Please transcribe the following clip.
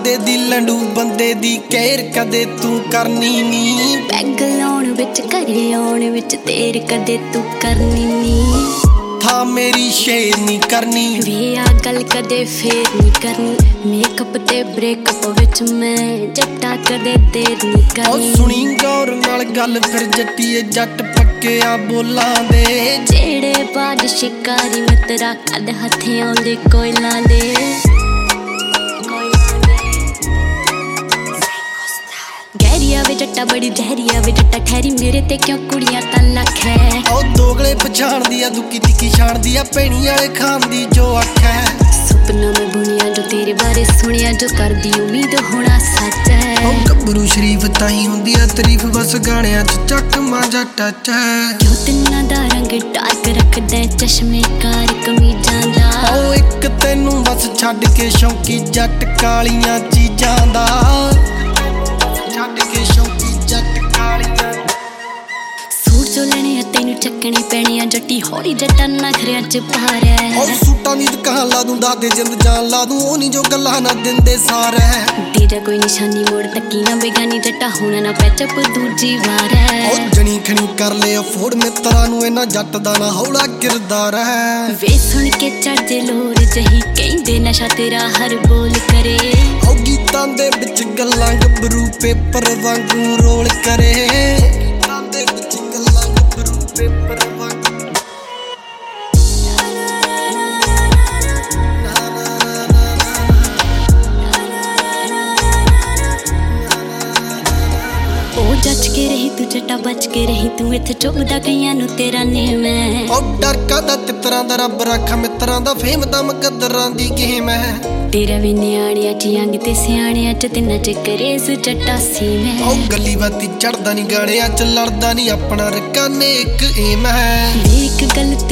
ਬੰਦੇ ਦੀ ਲੰਡੂ ਬੰਦੇ ਦੀ ਕਹਿਰ ਕਦੇ ਤੂੰ ਕਰਨੀ ਨੀ। ਪੈਗ ਲਾਉਣ ਵਿੱਚ ਘਰੇ ਆਉਣ ਵਿੱਚ ਤੇਰ ਕਦੇ ਤੂੰ ਕਰਨੀ ਨੀ। ਥਾ ਮੇਰੀ ਸ਼ੇਰ ਨੀ ਕਰਨੀ ਵੇ ਆ ਗੱਲ ਕਦੇ ਫੇਰ ਨੀ ਕਰਨੀ। ਮੇਕਅਪ ਤੇ ਬ੍ਰੇਕਅਪ ਵਿੱਚ ਮੈਂ ਜੱਟਾ ਕਦੇ ਦੇਰ ਨੀ ਕਰਨੀ। ਉਹ ਸੁਣੀ ਗੌਰ ਨਾਲ ਗੱਲ ਫਿਰ ਜੱਟੀਏ ਜੱਟ ਪੱਕਿਆ ਬੋਲਾਂ ਦੇ। ਜਿਹੜੇ ਬਾਜ ਸ਼ਿਕਾਰੀ ਮਿੱਤਰਾ ਕਦ ਹੱਥੇ ਆਉਂਦੇ ਕੋਇਲਾਂ ਦੇ। ਗਹਿਰੀਆ ਵੇ ਜੱਟਾ ਬੜੀ ਜ਼ਹਿਰੀਆ ਵੇ ਜੱਟਾ ਠਹਿਰੀ ਮੇਰੇ ਤੇ ਕਿਉਂ ਕੁੜੀਆਂ ਤਾਂ ਲੱਖ ਹੈ। ਉਹ ਦੋਗਲੇ ਪਛਾਣਦੀ ਆ ਦੁੱਕੀ ਤਿੱਕੀ ਛਾਣਦੀ ਆ ਭੈਣੀ ਵਾਲੇ ਖਾਨ ਦੀ ਜੋ ਅੱਖ ਹੈ। ਸੁਪਨਾ ਮੈਂ ਬੁਣਿਆ ਜੋ ਤੇਰੇ ਬਾਰੇ ਸੁਣਿਆ ਜੋ ਕਰਦੀ ਉਮੀਦ ਹੋਣਾ ਸੱਚ ਹੈ। ਉਹ ਗੱਭਰੂ ਸ਼ਰੀਫ ਤਾਂ ਹੀ ਹੁੰਦੀ ਆ ਤਾਰੀਫ ਬਸ ਗਾਣਿਆਂ ਚ ਚੱਕ ਮਾਂਜਾ ਟੱਚ ਹੈ। ਕਿਉਂ ਤਿੰਨਾਂ ਦਾ ਰੰਗ ਡਾਰਕ ਰੱਖਦਾ ਚਸ਼ਮੇ ਕਾਰ ਕਮੀਜ਼ਾਂ ਦਾ। ਉਹ ਇੱਕ ਤੈਨੂੰ ਬਸ ਛੱਡ ਕੇ ਸ਼ੌਂਕੀ ਜੱਟ ਕਾਲੀਆਂ ਚੀਜ਼ਾਂ ਦਾ। ਛੱਡ ਕੇ ਸ਼ੌਂਕੀ ਜੱਟ ਕਾਲੀਆਂ ਸੂਟ ਜੋ ਲੈਣੇ ਆ ਤੈਨੂੰ ਚੱਕਣੇ ਪੈਣੇ ਆ ਜੱਟੀ ਹੌਲੀ ਜੱਟਾਂ ਨਖਰਿਆਂ ਚ ਭਾਰਿਆ। ਉਹ ਸੂਟਾਂ ਦੀ ਦੁਕਾਨ ਲਾ ਦੂੰ ਦਾਦੇ ਜਿੰਦ ਜਾਨ ਲਾ ਦੂੰ ਉਹ ਨੀ ਜੋ ਗੱਲਾਂ ਨਾ ਦਿੰਦੇ ਸਾਰੇ। ਤੇਰਾ ਕੋਈ ਨਿਸ਼ਾਨੀ ਮੋੜ ਤੱਕੀ ਨਾ ਬੇਗਾਨੀ ਜੱਟਾ ਹੋਣਾ ਨਾ ਪੈਚਪ ਦੂਜੀ ਵਾਰ ਹੈ। ਉਹ ਜਣੀ ਖਣੀ ਕਰ ਲੈ ਅਫੋਰਡ ਮਿੱਤਰਾਂ ਨੂੰ ਇਹਨਾਂ ਜੱਟ ਦਾ ਨਾ ਹੌਲਾ ਕਿਰਦਾਰ ਹੈ। ਵੇ ਸੁਣ ਕੇ ਚੜ੍ਹਦੇ ਲੋਰ ਜਹੀ ਕਹਿੰਦੇ ਨਸ਼ਾ ਤੇਰਾ ਹਰ ਬੋਲ ਕਰੇ। ਉਹ ਗੀਤਾਂ ਦੇ ਵਿੱਚ ਗੱਲਾਂ ਗੱਭਰੂ ਪੇਪਰ ਵਾਂਗੂ ਰੋਲ ਕਰੇ। ਗੀਤਾਂ ਦੇ ਵਿੱਚ ਗੱਲਾਂ ਗੱਭਰੂ ਪੇਪਰ ਵਾਂਗੂ ਉਹ ਜੱਜ ਕੇ ਰਹੀ ਤੂੰ ਜੱਟਾ ਬਚ ਕੇ ਰਹੀ ਤੂੰ ਇੱਥੇ ਚੁੱਭਦਾ ਕਈਆਂ ਨੂੰ ਤੇਰਾ ਨੇਮ ਹੈ। ਉਹ ਡਰ ਕਾਦਾ ਤਿੱਤਰਾਂ ਦਾ ਰੱਬ ਰੱਖਾ ਮਿੱਤਰਾਂ ਦਾ ਫੇਮ ਦਾ ਮੁਕੱਦਰਾਂ ਦੀ ਗੇਮ ਹੈ। ਤੇਰਾ ਵੀ ਨਿਆਣਿਆਂ ਚ ਅੰਗ ਤੇ ਸਿਆਣਿਆਂ ਚ ਤਿੰਨਾਂ ਚ ਕਰੇਜ਼ ਜੱਟਾ ਸੀਮ ਹੈ। ਉਹ ਗੱਲੀ ਬਾਤੀ ਚੜਦਾ ਨੀ ਗਾਣਿਆਂ ਚ ਲੜਦਾ ਨੀ ਆਪਣਾ ਰਕਾਨੇ ਇੱਕ ਏਮ ਹੈ। ਇੱਕ ਗੱਲ